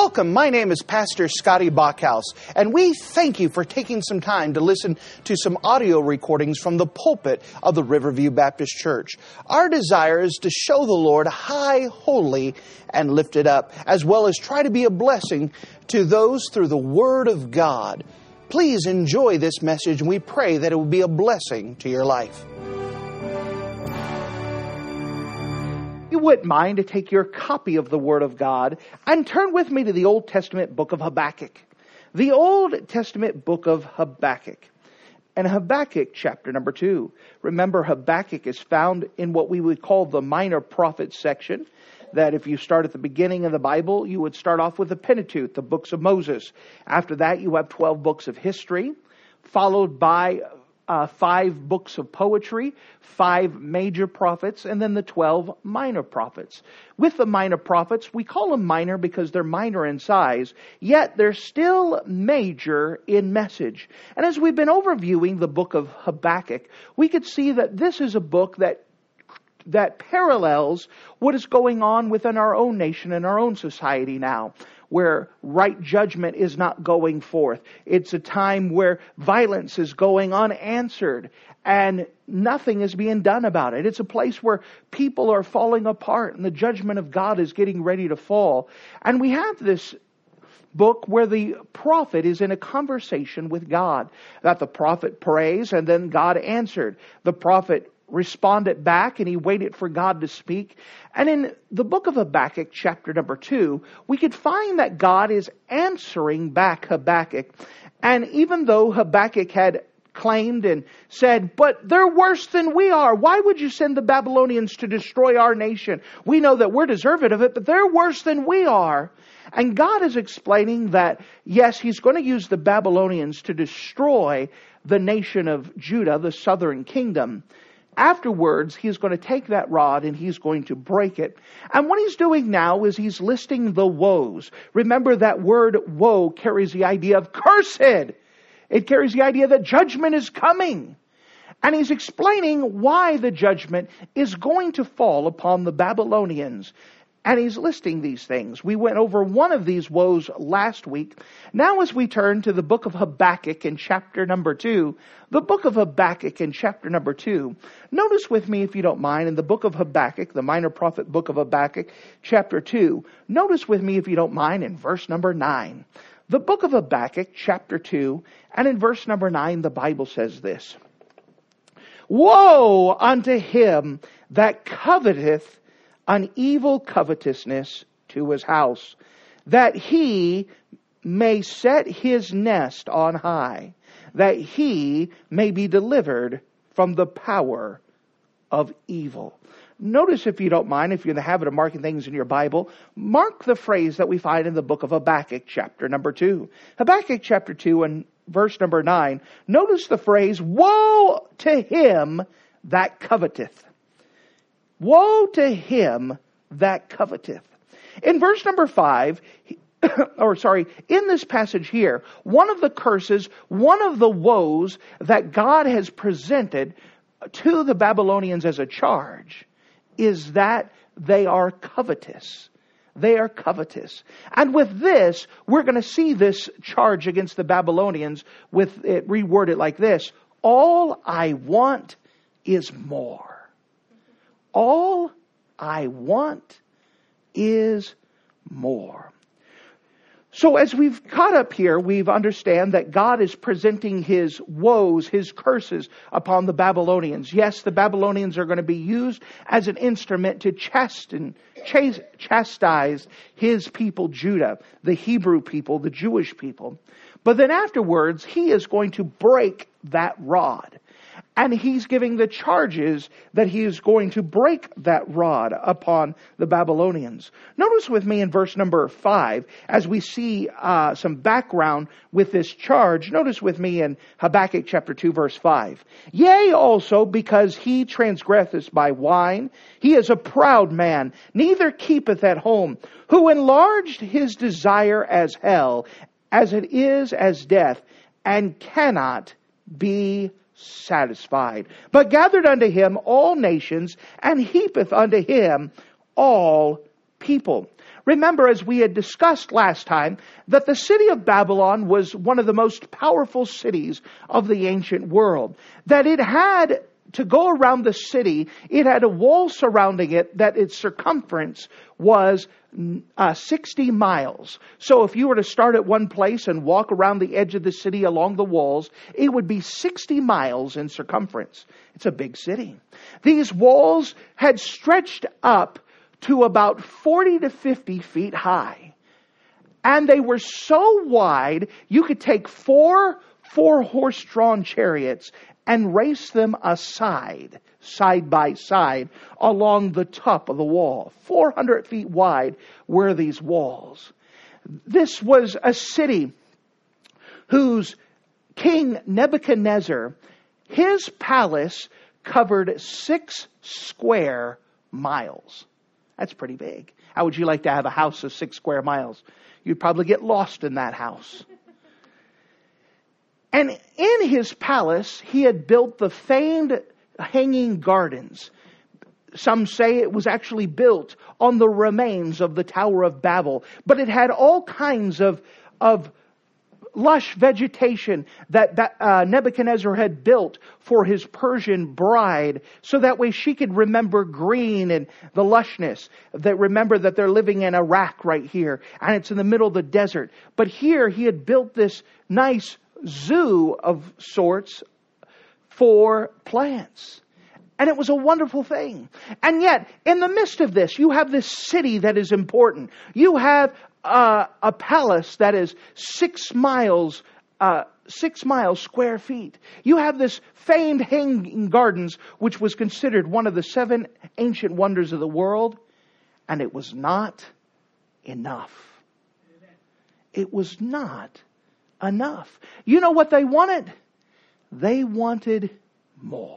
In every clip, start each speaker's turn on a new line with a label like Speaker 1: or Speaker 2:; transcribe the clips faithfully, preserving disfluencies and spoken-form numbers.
Speaker 1: Welcome. My name is Pastor Scotty Bachhaus, and we thank you for taking some time to listen to some audio recordings from the pulpit of the Riverview Baptist Church. Our desire is to show the Lord high, holy, and lifted up, as well as try to be a blessing to those through the Word of God. Please enjoy this message, and we pray that it will be a blessing to your life. You wouldn't mind to take your copy of the Word of God and turn with me to the Old Testament book of Habakkuk. The Old Testament book of Habakkuk. And Habakkuk chapter number two. Remember, Habakkuk is found in what we would call the minor prophets section. That if you start at the beginning of the Bible, you would start off with the Pentateuch, the books of Moses. After that, you have twelve books of history, followed by Uh, five books of poetry, five major prophets, and then the twelve minor prophets. With the minor prophets, we call them minor because they're minor in size, yet they're still major in message. And as we've been overviewing the book of Habakkuk, we could see that this is a book that that parallels what is going on within our own nation and our own society now, where right judgment is not going forth. It's a time where violence is going unanswered and nothing is being done about it. It's a place where people are falling apart and the judgment of God is getting ready to fall. And we have this book where the prophet is in a conversation with God. That the prophet prays and then God answered. The prophet responded back and he waited for God to speak. And in the book of Habakkuk, chapter number two, we could find that God is answering back Habakkuk. And even though Habakkuk had claimed and said, but they're worse than we are. Why would you send the Babylonians to destroy our nation? We know that we're deserving of it, but they're worse than we are. And God is explaining that, yes, He's going to use the Babylonians to destroy the nation of Judah, the southern kingdom. Afterwards, He's going to take that rod and He's going to break it. And what He's doing now is He's listing the woes. Remember, that word woe carries the idea of cursed. It carries the idea that judgment is coming. And He's explaining why the judgment is going to fall upon the Babylonians. And He's listing these things. We went over one of these woes last week. Now as we turn to the book of Habakkuk in chapter number two, the book of Habakkuk in chapter number two, notice with me, if you don't mind, in the book of Habakkuk, the minor prophet book of Habakkuk, chapter two, notice with me, if you don't mind, in verse number nine. The book of Habakkuk, chapter two, and in verse number nine, the Bible says this: Woe unto him that coveteth an evil covetousness to his house, that he may set his nest on high, that he may be delivered from the power of evil. Notice, if you don't mind, if you're in the habit of marking things in your Bible, mark the phrase that we find in the book of Habakkuk, chapter number two. Habakkuk, chapter two, and verse number nine. Notice the phrase, woe to him that coveteth. Woe to him that coveteth. In verse number five, or sorry, in this passage here, one of the curses, one of the woes that God has presented to the Babylonians as a charge is that they are covetous. They are covetous. And with this, we're going to see this charge against the Babylonians with it reworded like this: all I want is more. All I want is more. So as we've caught up here, we've understand that God is presenting His woes, His curses upon the Babylonians. Yes, the Babylonians are going to be used as an instrument to chasten, chas- chastise His people, Judah, the Hebrew people, the Jewish people. But then afterwards, He is going to break that rod. And He's giving the charges that He is going to break that rod upon the Babylonians. Notice with me in verse number five, as we see uh, some background with this charge. Notice with me in Habakkuk chapter two, verse five. Yea, also, because he transgresseth by wine, he is a proud man, neither keepeth at home, who enlarged his desire as hell, as it is as death, and cannot be satisfied, but gathered unto him all nations, and heapeth unto him all people. Remember, as we had discussed last time, that the city of Babylon was one of the most powerful cities of the ancient world. That it had, to go around the city, it had a wall surrounding it that its circumference was uh, sixty miles. So if you were to start at one place and walk around the edge of the city along the walls, it would be sixty miles in circumference. It's a big city. These walls had stretched up to about forty to fifty feet high. And they were so wide, you could take four four horse-drawn chariots and race them aside, side by side, along the top of the wall. four hundred feet wide were these walls. This was a city whose King Nebuchadnezzar, his palace covered six square miles. That's pretty big. How would you like to have a house of six square miles? You'd probably get lost in that house. And in his palace, he had built the famed Hanging Gardens. Some say it was actually built on the remains of the Tower of Babel. But it had all kinds of, of lush vegetation that, that uh, Nebuchadnezzar had built for his Persian bride, so that way she could remember green and the lushness. That remember that they're living in Iraq right here, and it's in the middle of the desert. But here he had built this nice zoo of sorts for plants. And it was a wonderful thing. And yet, in the midst of this, you have this city that is important. You have uh, a palace that is six miles, uh, six miles square feet. You have this famed Hanging Gardens, which was considered one of the seven ancient wonders of the world. And it was not enough. It was not enough. You know what they wanted? They wanted more.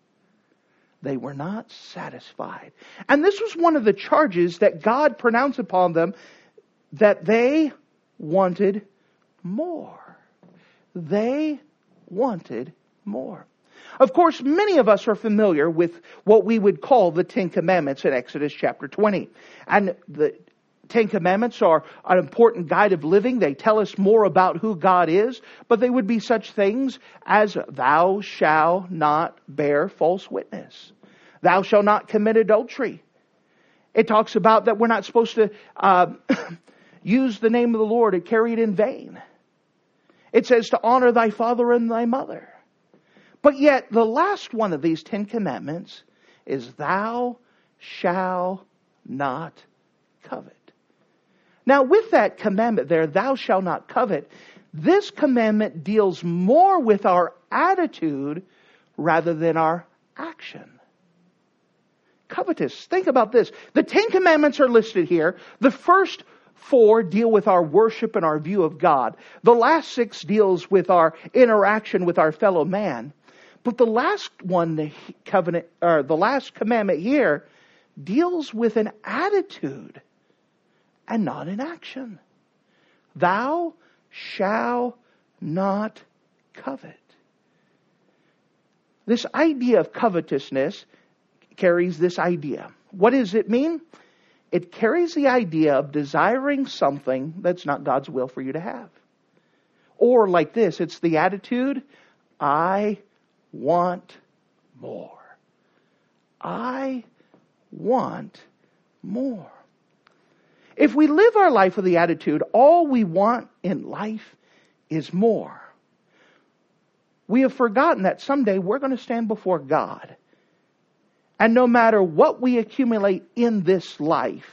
Speaker 1: They were not satisfied. And this was one of the charges that God pronounced upon them, that they wanted more. They wanted more. Of course, many of us are familiar with what we would call the Ten Commandments in Exodus chapter twenty. And the Ten Commandments are an important guide of living. They tell us more about who God is, but they would be such things as thou shalt not bear false witness. Thou shalt not commit adultery. It talks about that we're not supposed to uh, use the name of the Lord and carry it in vain. It says to honor thy father and thy mother. But yet the last one of these Ten Commandments is thou shalt not covet. Now, with that commandment there, thou shalt not covet, this commandment deals more with our attitude rather than our action. Covetous. Think about this. The Ten Commandments are listed here. The first four deal with our worship and our view of God. The last six deals with our interaction with our fellow man. But the last one, the covenant, or the last commandment here, deals with an attitude and not in action. Thou shalt not covet. This idea of covetousness carries this idea. What does it mean? It carries the idea of desiring something that's not God's will for you to have. Or like this, it's the attitude, I want more. I want more. If we live our life with the attitude, all we want in life is more, we have forgotten that someday we're going to stand before God. And no matter what we accumulate in this life,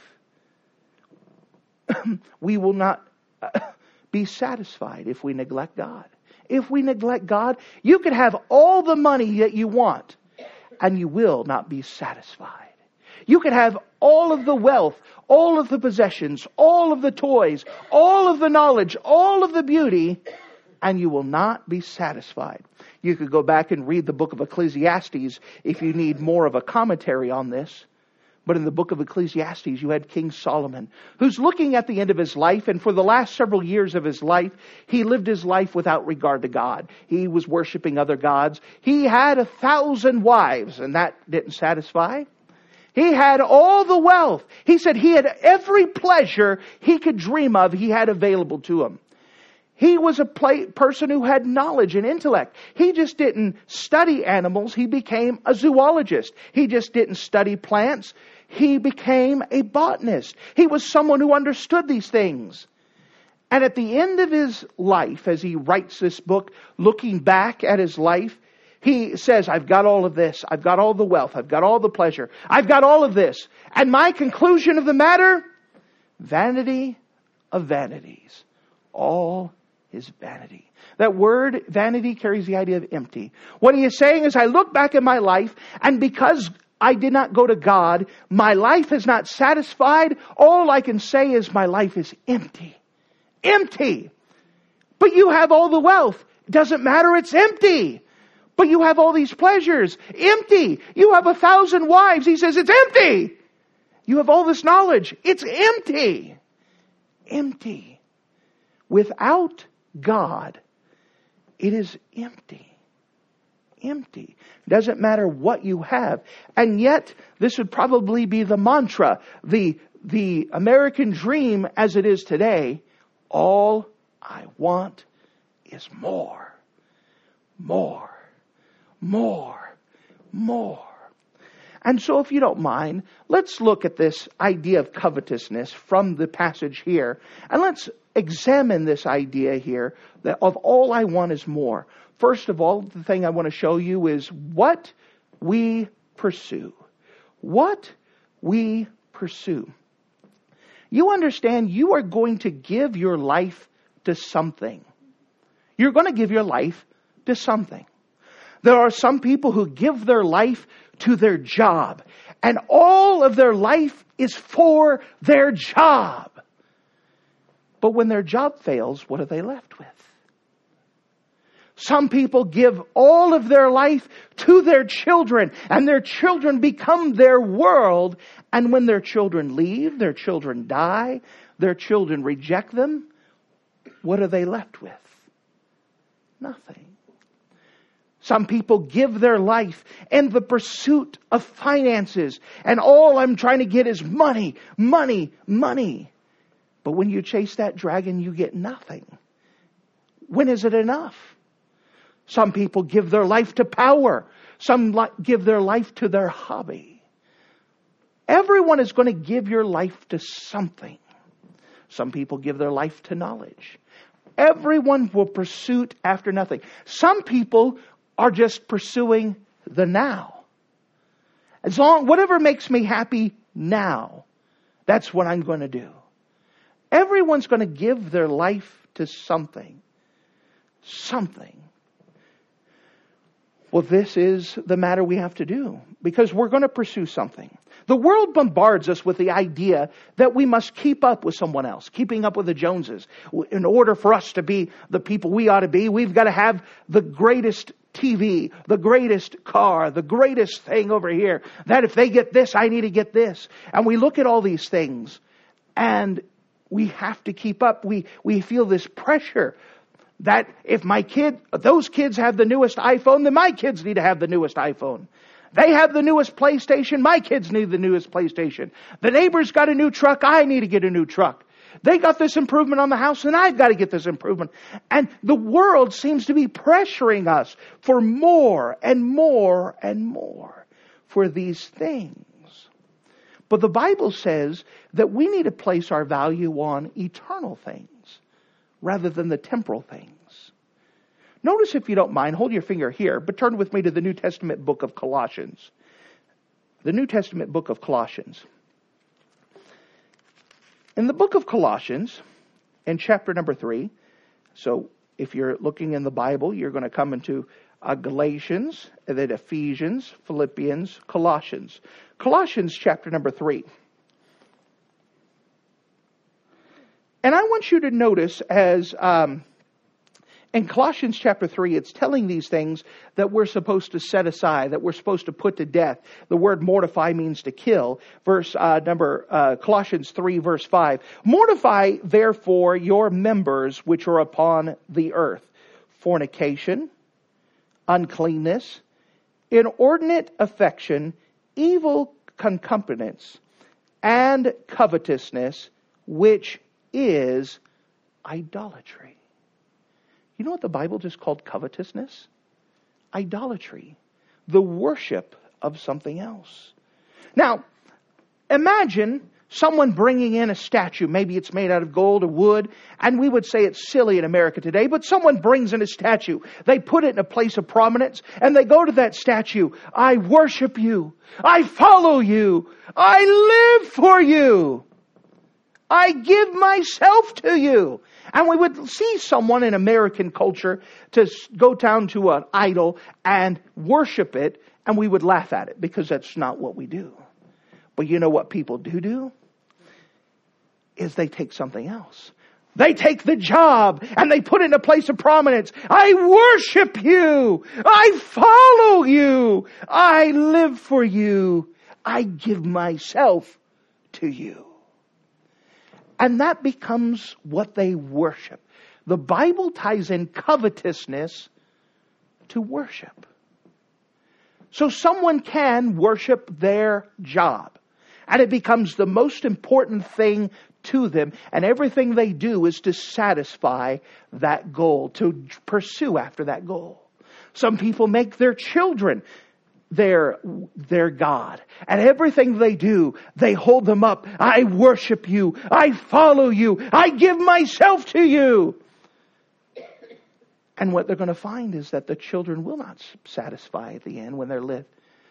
Speaker 1: we will not be satisfied if we neglect God. If we neglect God, you could have all the money that you want, and you will not be satisfied. You could have all of the wealth, all of the possessions, all of the toys, all of the knowledge, all of the beauty, and you will not be satisfied. You could go back and read the book of Ecclesiastes if you need more of a commentary on this. But in the book of Ecclesiastes, you had King Solomon, who's looking at the end of his life, and for the last several years of his life, he lived his life without regard to God. He was worshiping other gods. He had a thousand wives, and that didn't satisfy. He had all the wealth. He said he had every pleasure he could dream of, he had available to him. He was a play, person who had knowledge and intellect. He just didn't study animals. He became a zoologist. He just didn't study plants. He became a botanist. He was someone who understood these things. And at the end of his life, as he writes this book, looking back at his life, he says, I've got all of this. I've got all the wealth. I've got all the pleasure. I've got all of this. And my conclusion of the matter, vanity of vanities. All is vanity. That word vanity carries the idea of empty. What he is saying is, I look back at my life, and because I did not go to God, my life is not satisfied. All I can say is my life is empty. Empty. But you have all the wealth. Doesn't matter, it's empty. But you have all these pleasures. Empty. You have a thousand wives. He says it's empty. You have all this knowledge. It's empty. Empty. Without God, it is empty. Empty. Doesn't matter what you have. And yet, this would probably be the mantra, the, the American dream as it is today. All I want is more. More. More. More. And so if you don't mind, let's look at this idea of covetousness from the passage here. And let's examine this idea here that of all I want is more. First of all, the thing I want to show you is what we pursue. What we pursue. You understand you are going to give your life to something. You're going to give your life to something. There are some people who give their life to their job, and all of their life is for their job. But when their job fails, what are they left with? Some people give all of their life to their children, and their children become their world. And when their children leave, their children die, their children reject them, what are they left with? Nothing. Some people give their life in the pursuit of finances, and all I'm trying to get is money, money, money. But when you chase that dragon, you get nothing. When is it enough? Some people give their life to power. Some give their life to their hobby. Everyone is going to give your life to something. Some people give their life to knowledge. Everyone will pursue after nothing. Some people are just pursuing the now. As long, whatever makes me happy now, that's what I'm going to do. Everyone's going to give their life to something. Something. Well, this is the matter we have to do, because we're going to pursue something. The world bombards us with the idea that we must keep up with someone else, keeping up with the Joneses. In order for us to be the people we ought to be, we've got to have the greatest T V, the greatest car, the greatest thing over here. That if they get this, I need to get this. And we look at all these things, and we have to keep up. We, we feel this pressure that if my kid, those kids have the newest iPhone, then my kids need to have the newest iPhone. They have the newest PlayStation, my kids need the newest PlayStation. The neighbor's got a new truck, I need to get a new truck. They got this improvement on the house, and I've got to get this improvement. And the world seems to be pressuring us for more and more and more for these things. But the Bible says that we need to place our value on eternal things rather than the temporal things. Notice, if you don't mind, hold your finger here, but turn with me to the New Testament book of Colossians. The New Testament book of Colossians. In the book of Colossians, in chapter number three, so if you're looking in the Bible, you're going to come into uh, Galatians, and then Ephesians, Philippians, Colossians. Colossians chapter number three. And I want you to notice as um, in Colossians chapter three, it's telling these things that we're supposed to set aside, that we're supposed to put to death. The word mortify means to kill. Verse uh, number uh, Colossians three, verse five. Mortify therefore your members which are upon the earth: fornication, uncleanness, inordinate affection, evil concupiscence, and covetousness, which is idolatry. You know what the Bible just called covetousness? Idolatry. The worship of something else. Now, imagine someone bringing in a statue. Maybe it's made out of gold or wood. And we would say it's silly in America today. But someone brings in a statue. They put it in a place of prominence. And they go to that statue. I worship you. I follow you. I live for you. I give myself to you. And we would see someone in American culture to go down to an idol and worship it. And we would laugh at it because that's not what we do. But you know what people do do? Is they take something else. They take the job and they put it in a place of prominence. I worship you. I follow you. I live for you. I give myself to you. And that becomes what they worship. The Bible ties in covetousness to worship. So someone can worship their job. And it becomes the most important thing to them. And everything they do is to satisfy that goal, to pursue after that goal. Some people make their children their, their God. And everything they do, they hold them up. I worship you. I follow you. I give myself to you. And what they're going to find is that the children will not satisfy at the end when they're lived.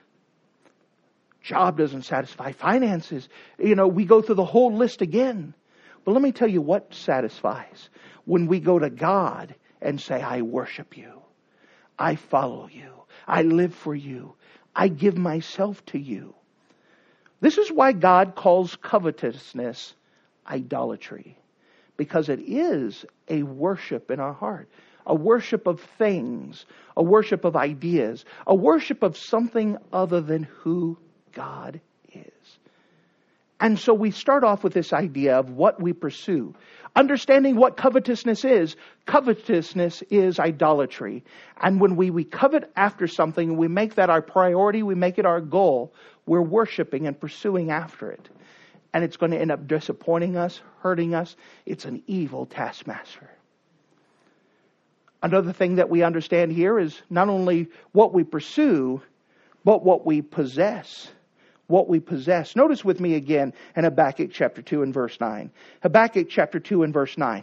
Speaker 1: Job doesn't satisfy. Finances. You know, we go through the whole list again. But let me tell you what satisfies. When we go to God and say, I worship you. I follow you. I live for you. I give myself to you. This is why God calls covetousness idolatry. Because it is a worship in our heart. A worship of things. A worship of ideas. A worship of something other than who God is. And so we start off with this idea of what we pursue. Understanding what covetousness is. Covetousness is idolatry. And when we, we covet after something and we make that our priority, we make it our goal, we're worshiping and pursuing after it. And it's going to end up disappointing us, hurting us. It's an evil taskmaster. Another thing that we understand here is not only what we pursue, but what we possess. What we possess. Notice with me again in Habakkuk chapter two and verse nine. Habakkuk chapter two and verse nine.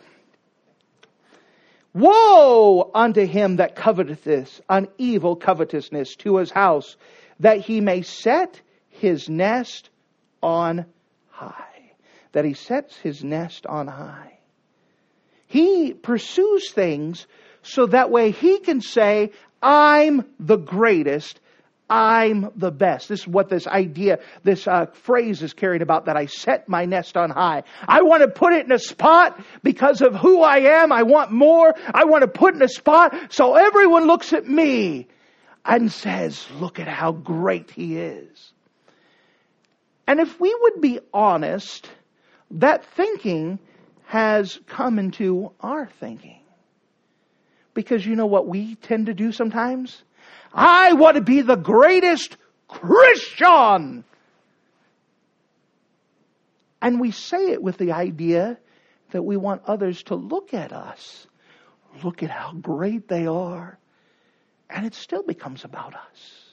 Speaker 1: Woe unto him that coveteth an evil covetousness to his house, that he may set his nest on high. That he sets his nest on high. He pursues things so that way he can say, I'm the greatest. I'm the best. This is what this idea, this uh, phrase is carried about, that I set my nest on high. I want to put it in a spot because of who I am. I want more. I want to put it in a spot so everyone looks at me and says, look at how great he is. And if we would be honest, that thinking has come into our thinking. Because you know what we tend to do sometimes? I want to be the greatest Christian. And we say it with the idea that we want others to look at us. Look at how great they are. And it still becomes about us.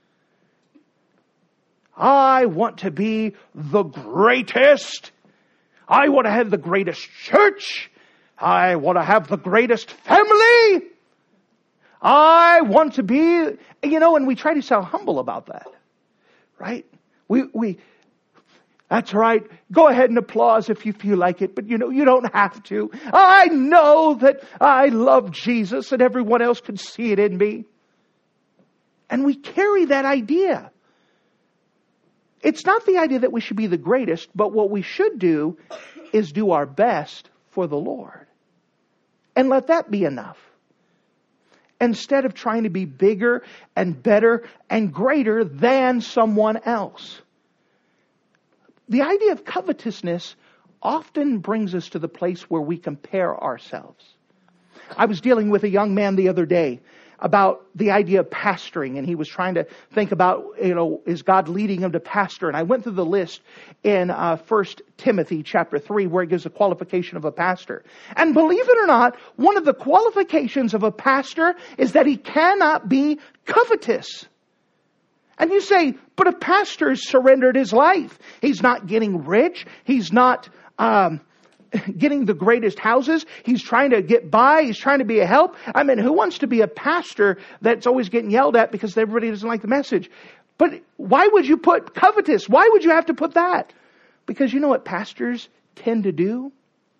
Speaker 1: I want to be the greatest. I want to have the greatest church. I want to have the greatest family. I want to be, you know, and we try to sound humble about that. Right? We, we, that's right. Go ahead and applause if you feel like it, but you know, you don't have to. I know that I love Jesus and everyone else can see it in me. And we carry that idea. It's not the idea that we should be the greatest, but what we should do is do our best for the Lord. And let that be enough. Instead of trying to be bigger and better and greater than someone else. The idea of covetousness often brings us to the place where we compare ourselves. I was dealing with a young man the other day, about the idea of pastoring, and he was trying to think about, you know, is God leading him to pastor? And I went through the list in uh, First Timothy chapter three, where it gives a qualification of a pastor. And believe it or not, one of the qualifications of a pastor is that he cannot be covetous. And you say, but a pastor has surrendered his life. He's not getting rich. He's not um, getting the greatest houses. He's trying to get by. He's trying to be a help. I mean, who wants to be a pastor that's always getting yelled at because everybody doesn't like the message? But why would you put covetous? Why would you have to put that? Because you know what pastors tend to do?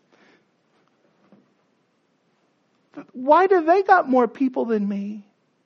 Speaker 1: Why do they got more people than me?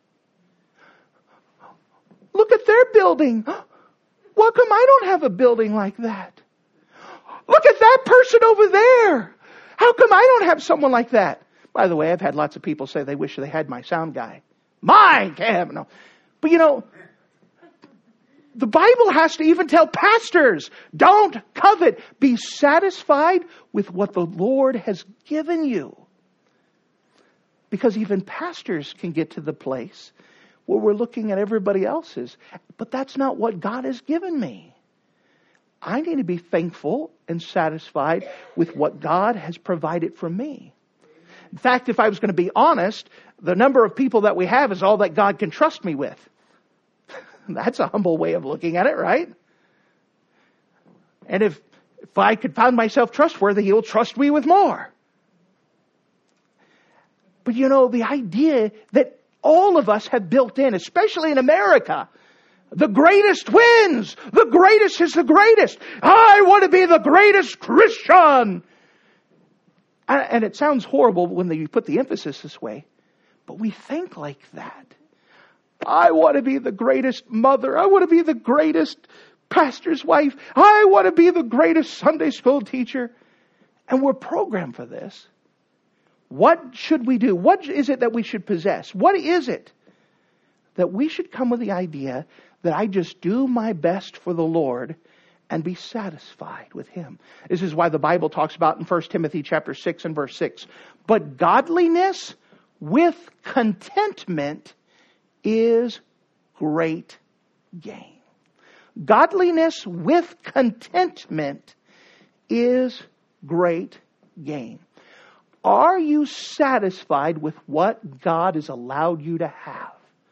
Speaker 1: Look at their building. How come I don't have a building like that? Look at that person over there. How come I don't have someone like that? By the way, I've had lots of people say they wish they had my sound guy. Mine can't have no. But you know, the Bible has to even tell pastors, don't covet. Be satisfied with what the Lord has given you. Because even pastors can get to the place where we're looking at everybody else's. But that's not what God has given me. I need to be thankful and satisfied with what God has provided for me. In fact, if I was going to be honest, the number of people that we have is all that God can trust me with. That's a humble way of looking at it, right? And if, if I could find myself trustworthy, He'll trust me with more. But you know, the idea that all of us have built in, especially in America, the greatest wins. The greatest is the greatest. I want to be the greatest Christian. And it sounds horrible when you put the emphasis this way, but we think like that. I want to be the greatest mother. I want to be the greatest pastor's wife. I want to be the greatest Sunday school teacher. And we're programmed for this. What should we do? What is it that we should possess? What is it that we should come with the idea that I just do my best for the Lord and be satisfied with Him? This is why the Bible talks about in First Timothy chapter six and verse six. But godliness with contentment is great gain. Godliness with contentment is great gain. Are you satisfied with what God has allowed you to have?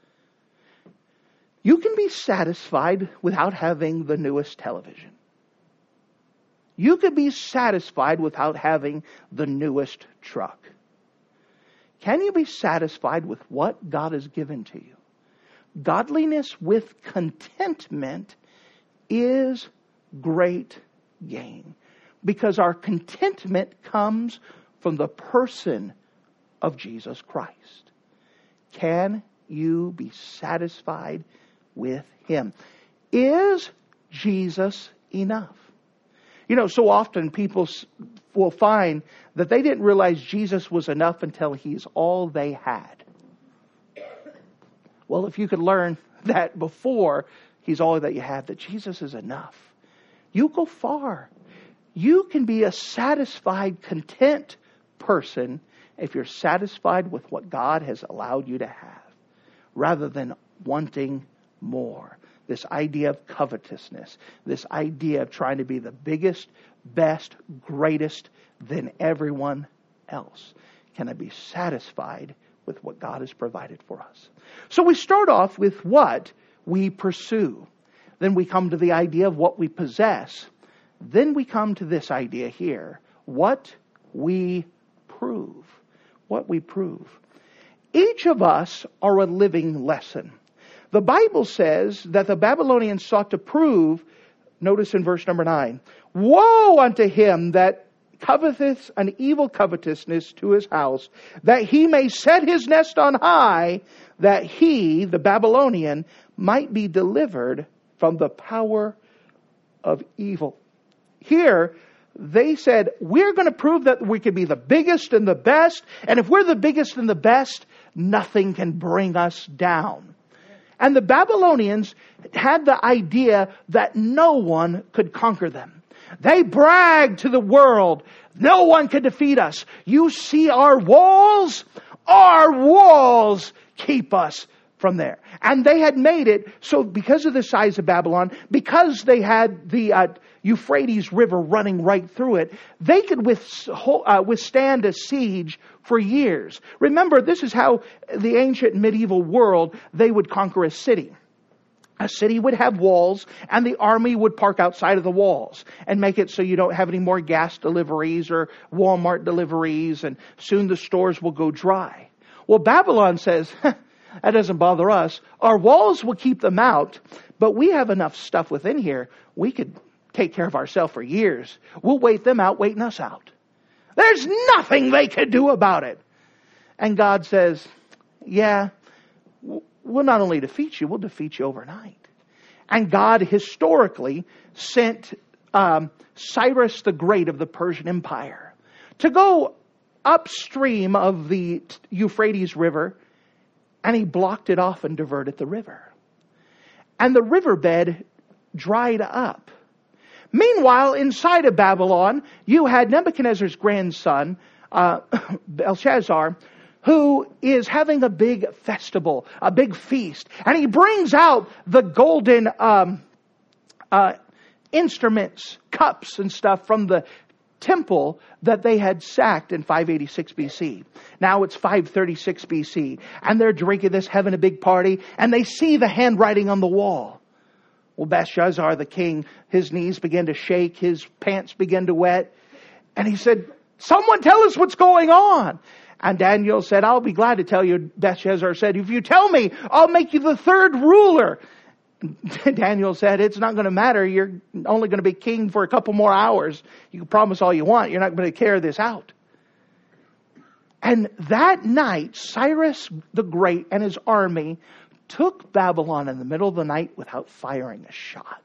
Speaker 1: You can be satisfied without having the newest television. You could be satisfied without having the newest truck. Can you be satisfied with what God has given to you? Godliness with contentment is great gain. Because our contentment comes from the person of Jesus Christ. Can you be satisfied with Him? Is Jesus enough? You know, so often people will find that they didn't realize Jesus was enough until He's all they had. Well, if you could learn that before He's all that you have, that Jesus is enough, you go far. You can be a satisfied, content person if you're satisfied with what God has allowed you to have, rather than wanting more. This idea of covetousness, this idea of trying to be the biggest, best, greatest than everyone else. Can I be satisfied with what God has provided for us? So we start off with what we pursue. Then we come to the idea of what we possess. Then we come to this idea here. What we prove. What we prove. Each of us are a living lesson. The Bible says that the Babylonians sought to prove, notice in verse number nine, woe unto him that coveteth an evil covetousness to his house, that he may set his nest on high, that he, the Babylonian, might be delivered from the power of evil. Here, they said, we're going to prove that we can be the biggest and the best. And if we're the biggest and the best, nothing can bring us down. And the Babylonians had the idea that no one could conquer them. They bragged to the world, no one can defeat us. You see our walls? Our walls keep us from there. And they had made it so because of the size of Babylon, because they had the uh, Euphrates River running right through it, they could with, uh, withstand a siege for years. Remember, this is how the ancient medieval world, they would conquer a city. A city would have walls, and the army would park outside of the walls and make it so you don't have any more gas deliveries or Walmart deliveries, and soon the stores will go dry. Well, Babylon says, that doesn't bother us. Our walls will keep them out, but we have enough stuff within here. We could take care of ourselves for years. We'll wait them out, waiting us out. There's nothing they could do about it. And God says, yeah, we'll not only defeat you, we'll defeat you overnight. And God historically sent um, Cyrus the Great of the Persian Empire to go upstream of the Euphrates River, and he blocked it off and diverted the river. And the riverbed dried up. Meanwhile, inside of Babylon, you had Nebuchadnezzar's grandson, uh, Belshazzar, who is having a big festival, a big feast. And he brings out the golden um, uh, instruments, cups and stuff from the temple that they had sacked in five eighty-six B C. Now it's five thirty-six B C. And they're drinking this, having a big party. And they see the handwriting on the wall. Well, Belshazzar, the king, his knees began to shake. His pants began to wet. And he said, someone tell us what's going on. And Daniel said, I'll be glad to tell you. Belshazzar said, if you tell me, I'll make you the third ruler. Daniel said, it's not going to matter. You're only going to be king for a couple more hours. You can promise all you want. You're not going to carry this out. And that night, Cyrus the Great and his army took Babylon in the middle of the night without firing a shot.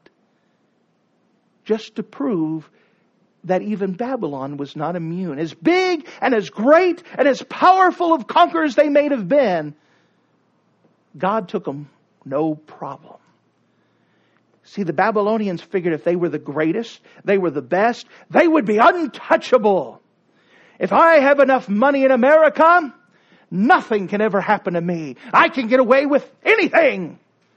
Speaker 1: Just to prove that even Babylon was not immune. As big and as great and as powerful of conquerors they may have been, God took them no problem. See, the Babylonians figured if they were the greatest, they were the best, they would be untouchable. If I have enough money in America, nothing can ever happen to me. I can get away with anything.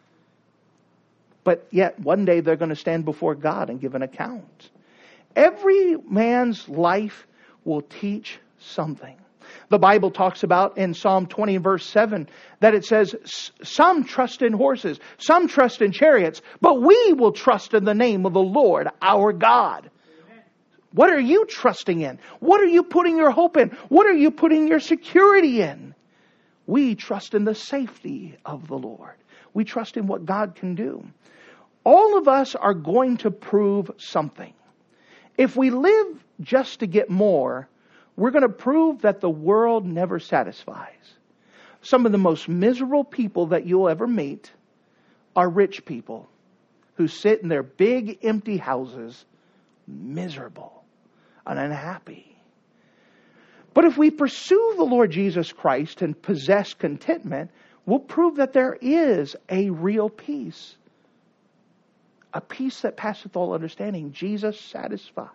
Speaker 1: But yet one day they're going to stand before God and give an account. Every man's life will teach something. The Bible talks about in Psalm twenty and verse seven that it says, some trust in horses, some trust in chariots, but we will trust in the name of the Lord our God. Amen. What are you trusting in? What are you putting your hope in? What are you putting your security in? We trust in the safety of the Lord. We trust in what God can do. All of us are going to prove something. If we live just to get more, we're going to prove that the world never satisfies. Some of the most miserable people that you'll ever meet are rich people who sit in their big empty houses, miserable and unhappy. But if we pursue the Lord Jesus Christ and possess contentment, we'll prove that there is a real peace. A peace that passeth all understanding. Jesus satisfies.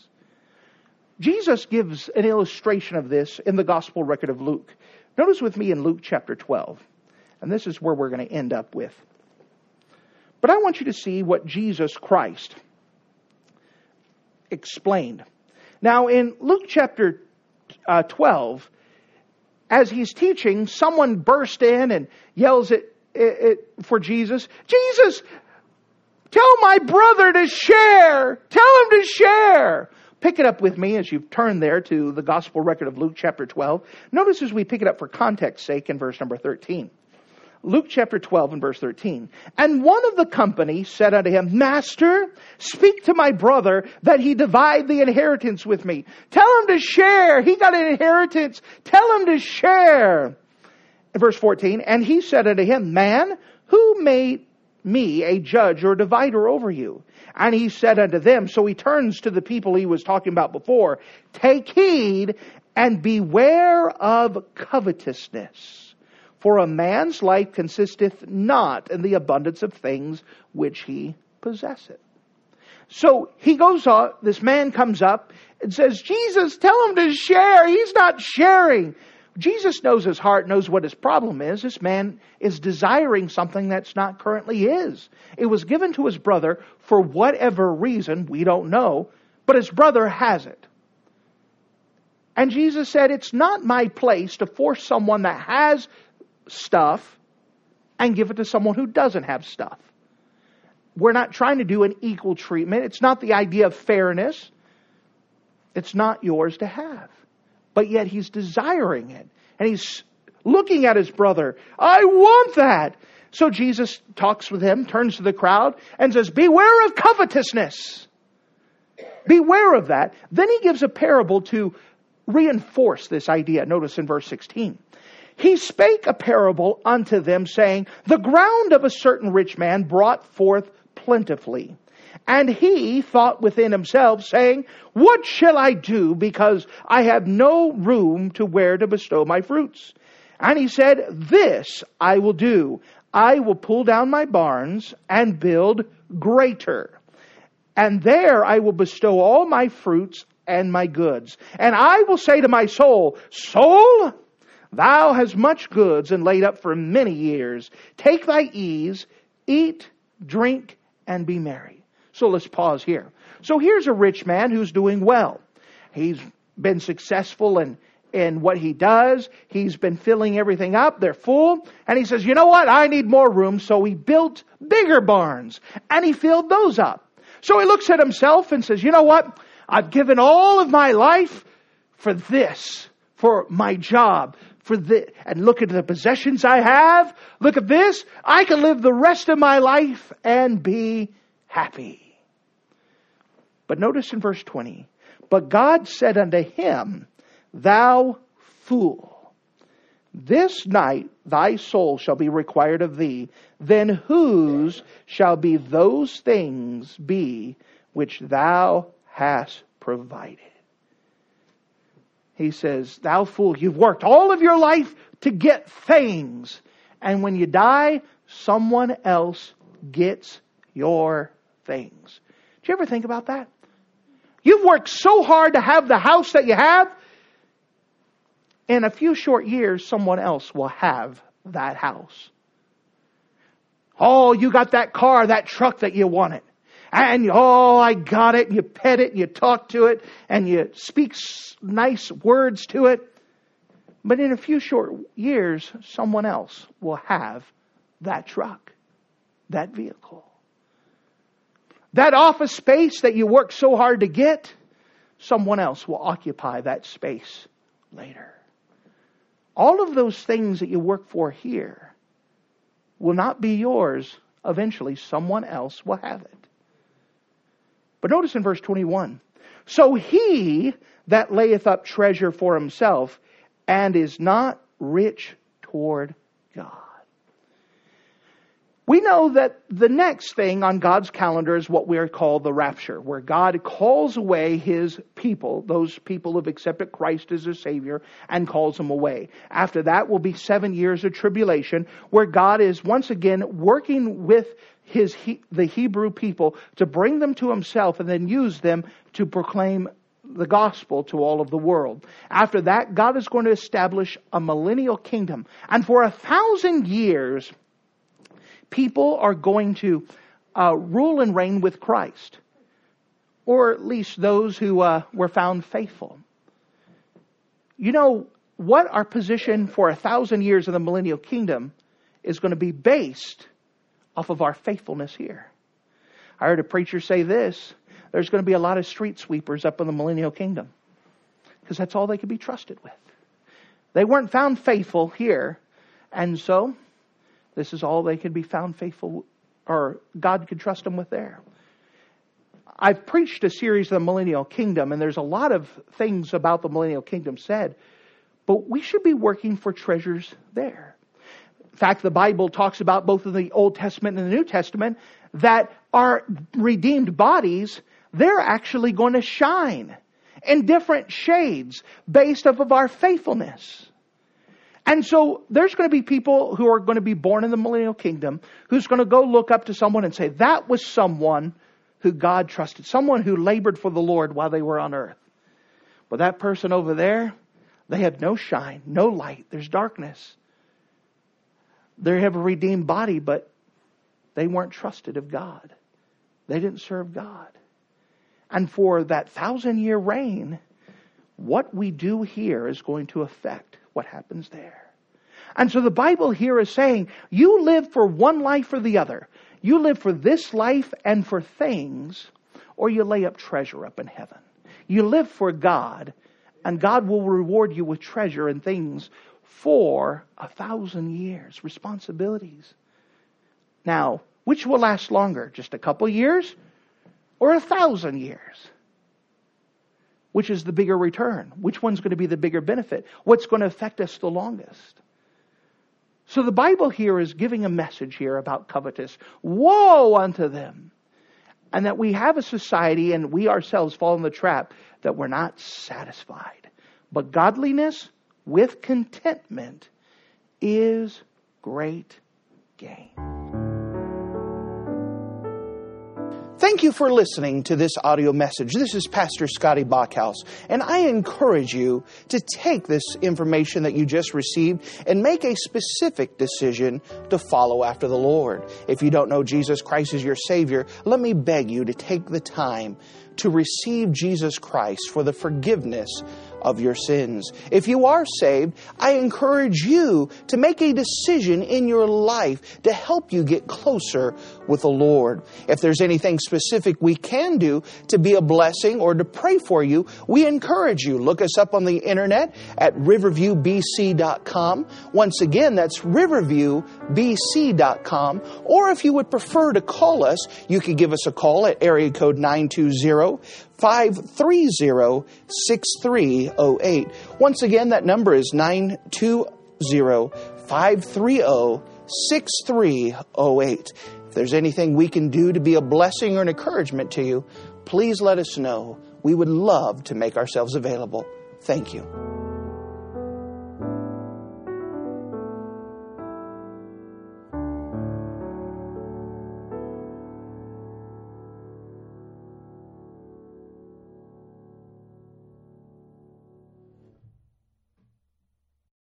Speaker 1: Jesus gives an illustration of this in the gospel record of Luke. Notice with me in Luke chapter twelve. And this is where we're going to end up with. But I want you to see what Jesus Christ explained. Now in Luke chapter uh, twelve, as he's teaching, someone burst in and yells at, at, for Jesus, Jesus, tell my brother to share. Tell him to share. Pick it up with me as you've turned there to the gospel record of Luke chapter twelve. Notice as we pick it up for context's sake in verse number thirteen. Luke chapter twelve and verse thirteen. And one of the company said unto him, Master, speak to my brother that he divide the inheritance with me. Tell him to share. He got an inheritance. Tell him to share. In verse fourteen. And he said unto him, Man, who made me a judge or divider over you? And he said unto them, so he turns to the people he was talking about before, take heed and beware of covetousness. For a man's life consisteth not in the abundance of things which he possesseth. So he goes on, this man comes up and says, Jesus, tell him to share. He's not sharing. Jesus knows his heart, knows what his problem is. This man is desiring something that's not currently his. It was given to his brother for whatever reason, we don't know, but his brother has it. And Jesus said, it's not my place to force someone that has stuff and give it to someone who doesn't have stuff. We're not trying to do an equal treatment. It's not the idea of fairness. It's not yours to have. But yet he's desiring it. And he's looking at his brother. I want that. So Jesus talks with him, turns to the crowd, and says, beware of covetousness. Beware of that. Then he gives a parable to reinforce this idea. Notice in verse sixteen. He spake a parable unto them, saying, the ground of a certain rich man brought forth plentifully. And he thought within himself, saying, what shall I do, because I have no room to where to bestow my fruits? And he said, this I will do. I will pull down my barns and build greater. And there I will bestow all my fruits and my goods. And I will say to my soul, soul, thou hast much goods and laid up for many years. Take thy ease, eat, drink, and be merry. So let's pause here. So here's a rich man who's doing well. He's been successful in, in what he does. He's been filling everything up. They're full. And he says, you know what? I need more room. So he built bigger barns. And he filled those up. So he looks at himself and says, you know what? I've given all of my life for this, for my job, for this. And look at the possessions I have. Look at this. I can live the rest of my life and be happy. But notice in verse twenty, but God said unto him, thou fool, this night thy soul shall be required of thee. Then whose shall be those things be which thou hast provided? He says, thou fool, you've worked all of your life to get things. And when you die, someone else gets your things. Did you ever think about that? You've worked so hard to have the house that you have. In a few short years, someone else will have that house. Oh, you got that car, that truck that you wanted. And, oh, I got it. And you pet it, and you talk to it, and you speak nice words to it. But in a few short years, someone else will have that truck, that vehicle. That office space that you worked so hard to get, someone else will occupy that space later. All of those things that you work for here will not be yours. Eventually, someone else will have it. But notice in verse twenty-one, so he that layeth up treasure for himself and is not rich toward God. We know that the next thing on God's calendar is what we are called the rapture, where God calls away His people, those people who have accepted Christ as their Savior, and calls them away. After that will be seven years of tribulation, where God is once again working with His the Hebrew people to bring them to Himself and then use them to proclaim the gospel to all of the world. After that, God is going to establish a millennial kingdom. And for a thousand years, people are going to uh, rule and reign with Christ. Or at least those who uh, were found faithful. You know, what our position for a thousand years in the millennial kingdom is going to be based off of our faithfulness here. I heard a preacher say this: there's going to be a lot of street sweepers up in the millennial kingdom. Because that's all they could be trusted with. They weren't found faithful here. And so, this is all they could be found faithful, or God could trust them with there. I've preached a series of the millennial kingdom, and there's a lot of things about the millennial kingdom said, but we should be working for treasures there. In fact, the Bible talks about both in the Old Testament and the New Testament that our redeemed bodies, they're actually going to shine in different shades based off of our faithfulness. And so there's going to be people who are going to be born in the millennial kingdom who's going to go look up to someone and say, that was someone who God trusted, someone who labored for the Lord while they were on earth. But that person over there, They have no shine, no light. There's darkness. They have a redeemed body, but they weren't trusted of God. They didn't serve God. And for that thousand year reign, what we do here is going to affect what happens there. And so the Bible here is saying, you live for one life or the other. You live for this life and for things, or you lay up treasure up in heaven. You live for God, and God will reward you with treasure and things for a thousand years. Responsibilities. Now, which will last longer? Just a couple years or a thousand years? Which is the bigger return? Which one's going to be the bigger benefit? What's going to affect us the longest? So the Bible here is giving a message here about covetous. Woe unto them! And that we have a society, and we ourselves fall in the trap, that we're not satisfied. But godliness with contentment is great gain. Thank you for listening to this audio message. This is Pastor Scotty Bachhaus, and I encourage you to take this information that you just received and make a specific decision to follow after the Lord. If you don't know Jesus Christ as your Savior, let me beg you to take the time to receive Jesus Christ for the forgiveness of your sins. If you are saved, I encourage you to make a decision in your life to help you get closer with the Lord. If there's anything specific we can do to be a blessing or to pray for you, we encourage you. Look us up on the internet at riverview b c dot com. Once again, that's riverview b c dot com. Or if you would prefer to call us, you can give us a call at area code nine two zero, five three zero, six three zero eight. Once again, that number is nine two zero, five three zero, six three zero eight. If there's anything we can do to be a blessing or an encouragement to you, please let us know. We would love to make ourselves available. Thank you.